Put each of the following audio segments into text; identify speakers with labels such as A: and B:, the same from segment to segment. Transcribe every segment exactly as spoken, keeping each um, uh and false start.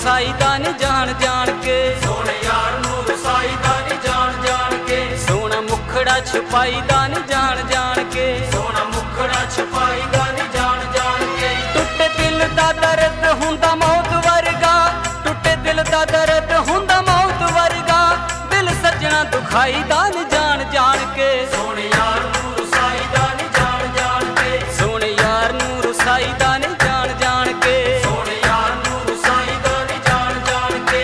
A: ਰਸਾਈਦਾ ਨੀ ਜਾਣ ਜਾਣ ਕੇ,
B: ਸੋਹਣੇ ਯਾਰ ਨੂੰ ਰਸਾਈਦਾ ਨੀ ਜਾਣ ਜਾਣ ਕੇ,
A: ਸੋਹਣਾ ਮੁਖੜਾ ਛੁਪਾਈਦਾ ਨੀ ਜਾਣ ਜਾਣ ਕੇ,
B: ਸੋਹਣਾ ਮੁਖੜਾ ਛੁਪਾਈਦਾ ਨੀ ਜਾਣ ਜਾਣ ਕੇ।
A: ਟੁੱਟੇ ਦਿਲ ਦਾ ਦਰਦ ਹੁੰਦਾ ਮੌਤ ਵਰਗਾ, ਟੁੱਟੇ ਦਿਲ ਦਾ ਦਰਦ ਹੁੰਦਾ ਮੌਤ ਵਰਗਾ, ਦਿਲ ਸੱਜਣਾ ਦੁਖਾਈਦਾ ਨੀ ਜਾਣ ਜਾਣ ਕੇ,
B: ਸੋਹਣੇ ਯਾਰ ਨੂੰ ਰਸਾਈਦਾ ਨੀ ਜਾਣ ਜਾਣ ਕੇ,
A: ਸੋਹਣੇ ਯਾਰ ਨੂੰ ਰਸਾਈਦਾ ਨੀ ਜਾਣ ਜਾਣ ਕੇ।
B: ਸੋਹਣੇ ਯਾਰ ਨੂੰ ਰਸਾਈਦਾ ਨੀ ਜਾਣ ਜਾਣ ਕੇ।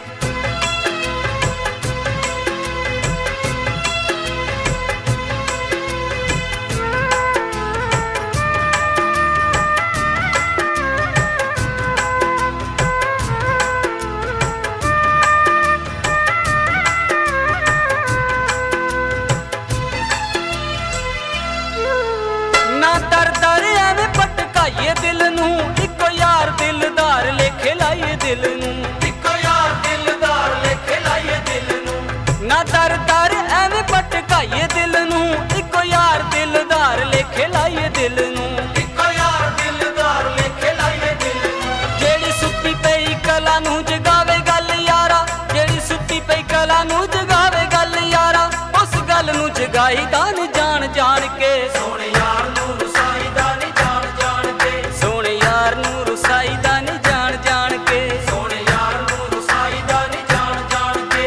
A: ਨਾ ਦਰ ਦਰ ਐਵੇਂ ਭਟਕਾਈਏ ਦਿਲ ਨੂੰ, ਇੱਕੋ ਯਾਰ ਦਿਲਦਾਰ ਲੇਖੇ ਲਾਈਏ ਦਿਲ ਨੂੰ,
B: ਇੱਕੋ ਯਾਰ ਦਿਲਦਾਰ ਲੇਖੇ ਲਾਈਏ ਦਿਲ ਨੂੰ।
A: ਨਾ ਦਰ ਦਰ ਐਵੇਂ ਭਟਕਾਈਏ ਦਿਲ ਨੂੰ, ਇੱਕੋ ਯਾਰ ਦਿਲਦਾਰ ਲੇਖੇ ਲਾਈਏ ਦਿਲ ਨੂੰ,
B: ਇੱਕੋ ਯਾਰ ਦਿਲਦਾਰ ਲੇਖੇ ਲਾਈਏ ਦਿਲ ਨੂੰ।
A: ਜਿਹੜੀ ਸੁੱਤੀ ਪਈ ਕਲਾ ਨੂੰ ਜਗਾਵੇ ਗੱਲ ਯਾਰਾ, ਜਿਹੜੀ ਸੁੱਤੀ ਪਈ ਕਲਾ ਨੂੰ ਜਗਾਵੇ ਗੱਲ ਯਾਰਾ, ਉਸ ਗੱਲ ਨੂੰ ਜਗਾਈਦਾ ਨੀ ਜਾਣ ਜਾਣ ਕੇ,
B: ਸੋਹਣੇ ਯਾਰ ਨੂੰ ਰਸਾਈਦਾ ਨੀ ਜਾਣ ਜਾਣ ਕੇ,
A: ਸੋਹਣੇ ਯਾਰ ਨੂੰ ਰਸਾਈਦਾ ਨੀ ਜਾਣ ਜਾਣ ਕੇ।
B: ਸੋਹਣੇ ਯਾਰ ਨੂੰ ਰਸਾਈਦਾ ਨੀ ਜਾਣ ਜਾਣ ਕੇ।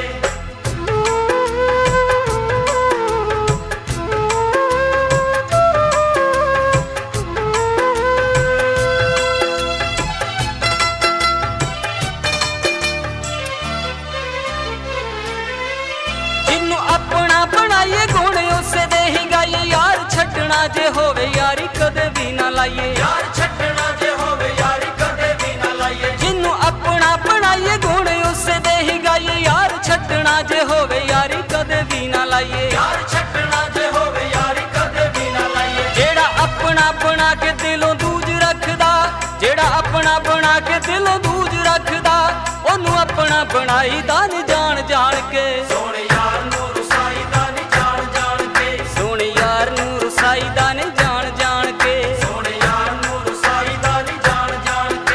A: ਜਿਹਨੂੰ ਆਪਣਾ ਬਣਾਈਏ ਗੁਣ ਉਸੇ ਦੇ ਹੀ ਗਾਈਏ ਯਾਰ, ਛੱਡਣਾ ਜੇ ਹੋਵੇ ਯਾਰੀ ਕਦੇ ਵੀ ਨਾ ਲਾਈਏ,
B: ਯਾਰ ਛੱਡਣਾ ਜੇ ਹੋਵੇ ਯਾਰੀ ਕਦੇ ਵੀ ਨਾ ਲਾਈਏ।
A: ਜਿਹਨੂੰ ਆਪਣਾ ਬਣਾਈਏ ਗੁਣ ਉਸੇ ਦੇ ਹੀ ਗਾਈਏ ਯਾਰ, ਛੱਡਣਾ ਜੇ ਹੋਵੇ ਯਾਰੀ ਕਦੇ ਵੀ ਨਾ ਲਾਈਏ,
B: ਯਾਰ ਛੱਡਣਾ ਜੇ ਹੋਵੇ ਯਾਰੀ ਕਦੇ ਵੀ ਨਾ ਲਾਈਏ।
A: ਜਿਹੜਾ ਆਪਣਾ ਬਣਾ ਕੇ ਦਿਲੋਂ ਦੂਜ ਰੱਖਦਾ, ਜਿਹੜਾ ਆਪਣਾ ਬਣਾ ਕੇ ਦਿਲੋਂ ਦੂਜ ਰੱਖਦਾ, ਉਹਨੂੰ ਆਪਣਾ ਬਣਾਈਦਾ ਨੀ ਜਾਣ ਜਾਣ ਕੇ,
B: ਸੋਹਣੇ ਯਾਰ ਨੂੰ ਰਸਾਈਦਾ ਨੀ ਜਾਣ ਜਾਣ ਕੇ,
A: ਸੋਹਣੇ ਯਾਰ ਨੂੰ ਰਸਾਈਦਾ ਨੀ ਜਾਣ ਜਾਣ ਕੇ।
B: ਸੋਹਣੇ ਯਾਰ ਨੂੰ ਰਸਾਈਦਾ ਨੀ ਜਾਣ ਜਾਣ ਕੇ।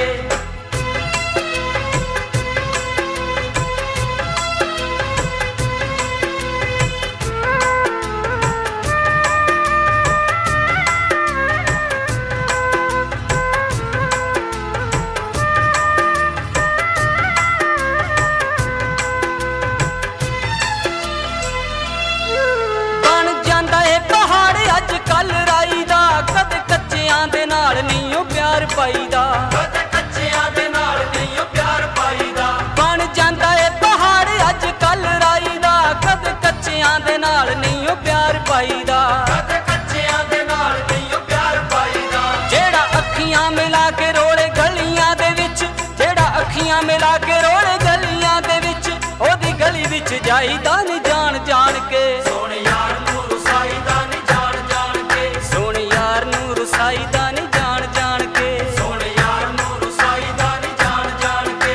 A: ਬਣ ਜਾਂਦਾ ਏ ਪਹਾੜ ਅੱਜ ਕੱਲ ਰਾਈ ਦਾ, ਕਦੇ ਕੱਚਿਆਂ ਦੇ ਨਾਲ ਨਹੀਂ ਉਹ ਪਿਆਰ ਪਾਈਦਾ,
B: ਕਦੇ ਕੱਚਿਆਂ ਦੇ ਨਾਲ ਨਹੀਂ ਉਹ ਪਿਆਰ ਪਾਈਦਾ।
A: ਬਣ ਜਾਂਦਾ ਏ ਪਹਾੜ ਅੱਜ ਕੱਲ ਰਾਈ ਦਾ, ਕਦੇ ਕੱਚਿਆਂ ਦੇ ਨਾਲ ਨਹੀਂ ਉਹ ਪਿਆਰ ਪਾਈਦਾ,
B: ਕਦੇ ਕੱਚਿਆਂ ਦੇ ਨਾਲ ਨਹੀਂ ਉਹ ਪਿਆਰ ਪਾਈਦਾ।
A: ਜਿਹੜਾ ਅੱਖੀਆਂ ਮਿਲਾ ਕੇ ਰੋਲੇ ਗਲੀਆਂ ਦੇ ਵਿੱਚ, ਜਿਹੜਾ ਅੱਖੀਆਂ ਮਿਲਾ ਕੇ ਰੋਲੇ ਗਲੀਆਂ ਦੇ ਵਿੱਚ, ਉਹਦੀ ਗਲੀ ਵਿੱਚ ਜਾਈਦਾ ਨੀ ਜਾਣ ਜਾਣ ਕੇ,
B: ਸੋਹਣੇ ਯਾਰ ਨੂੰ ਰਸਾਈਦਾ ਨੀ ਜਾਣ ਜਾਣ ਕੇ,
A: ਸੋਹਣੇ ਯਾਰ ਨੂੰ ਰਸਾਈਦਾ ਨੀ ਜਾਣ ਜਾਣ ਕੇ।
B: ਸੋਹਣੇ ਯਾਰ ਨੂੰ ਰਸਾਈਦਾ ਨੀ ਜਾਣ ਜਾਣ ਕੇ।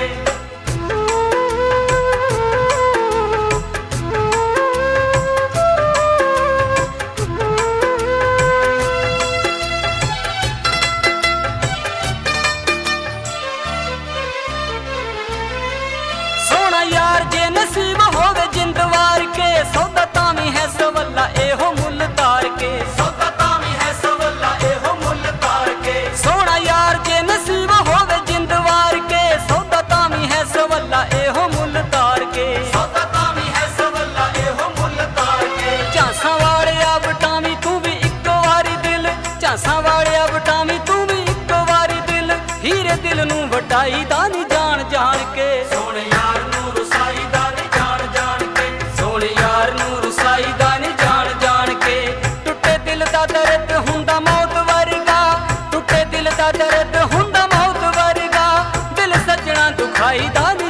A: ਸੋਹਣਾ ਯਾਰ ਜੇ ਨਸੀਬ ਹੋਵੇ ਜਿੰਦ ਵਾਰ ਕੇ, ਸੌਦਾ ਤਾਂ ਵੀ ਹੈ ਸਵੱਲਾ ਇਹੋ ਮੁੱਲ ਤਾਰ ਕੇ,
B: ਸੌਦਾ ਤਾਂ ਵੀ ਹੈ ਸਵੱਲਾ ਇਹੋ ਮੁੱਲ ਤਾਰ ਕੇ।
A: ਸੋਹਣਾ ਯਾਰ ਜੇ ਨਸੀਬ ਹੋਵੇ ਜਿੰਦ ਵਾਰ ਕੇ, ਸੌਦਾ ਤਾਂ ਵੀ ਹੈ ਸਵੱਲਾ ਇਹੋ ਮੁੱਲ ਤਾਰ ਕੇ,
B: ਸੌਦਾ ਤਾਂ ਵੀ ਹੈ ਸਵੱਲਾ ਇਹੋ ਮੁੱਲ ਤਾਰ ਕੇ।
A: ਝਾਂਸਾਂ ਵਾਲਿਆ ਵਟਾਵੀਂ ਤੂੰ ਵੀ ਇੱਕੋ ਵਾਰੀ ਦਿਲ, ਝਾਂਸਾਂ ਵਾਲਿਆ ਵਟਾਵੀਂ ਤੂੰ ਵੀ ਇੱਕੋ ਵਾਰੀ ਦਿਲ, ਹੀਰੇ ਦਿਲ ਨੂੰ ਵਟਾਈਦਾ ਨੀ ਜਾਣ ਜਾਣ ਕੇ,
B: ਸੋਹਣੇ ਯਾਰ ਨੂੰ ਰਸਾਈਦਾ ਨੀ ਜਾਣ ਜਾਣ ਕੇ,
A: ਸੋਹਣੇ ਯਾਰ ਨੂੰ ਰਸਾਈਦਾ ਨੀ ਜਾਣ ਜਾਣ ਕੇ। ਟੁੱਟੇ ਦਿਲ ਦਾ ਦਰਦ ਹੁੰਦਾ ਮੌਤ ਵਰਗਾ, ਟੁੱਟੇ ਦਿਲ ਦਾ ਦਰਦ ਹੁੰਦਾ ਮੌਤ ਵਰਗਾ, ਦਿਲ ਸੱਜਣਾ ਦੁਖਾਈਦਾ